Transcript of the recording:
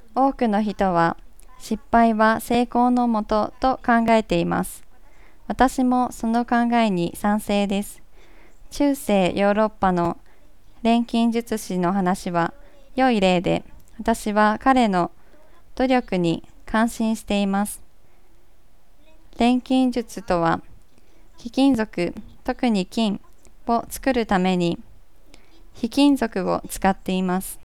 多くの人は失敗は成功のもとと考えています。私もその考えに賛成です。中世ヨーロッパの錬金術師の話は良い例で、私は彼の努力に感心しています。錬金術とは、非金属、特に金を作るために非金属を使っています。